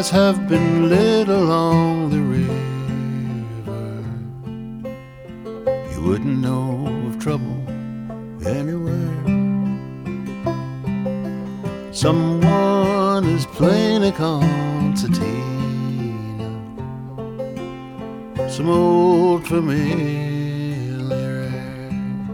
fires have been lit along the river, you wouldn't know of trouble anywhere. Someone is playing a concertina, some old familiar air.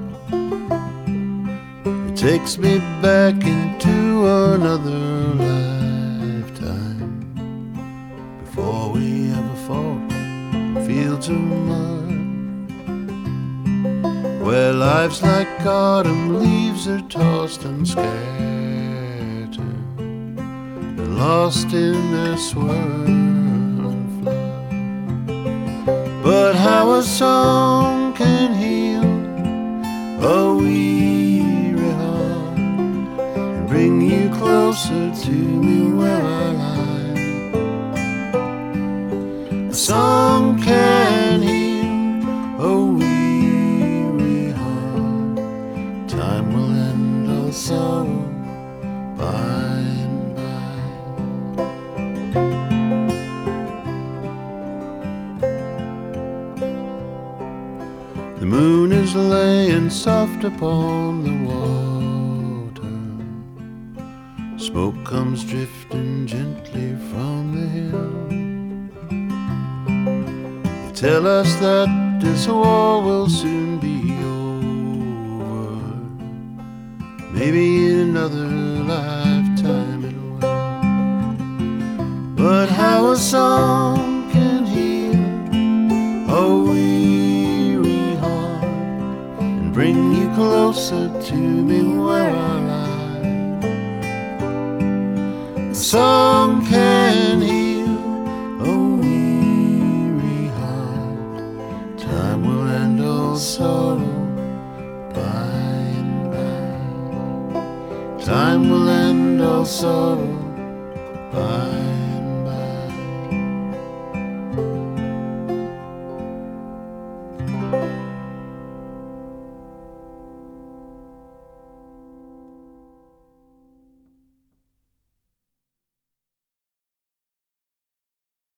It takes me back into another lifetime, before we ever fought fields of mud, where life's like autumn leaves are tossed and scattered and lost in their swirling flood. But how a song can heal a weary heart and bring you closer to me where I lie. A song can heal a weary heart. Time will end all sorrow by and by. The moon is laying soft upon the water. Smoke comes drifting gently from the hill. They tell us that this war will soon be over. Maybe in another lifetime it will. But how a song can heal a weary heart and bring you closer to me where I lie. A song can heal a weary heart. Time will end all sorrow by and by. Time will end all sorrow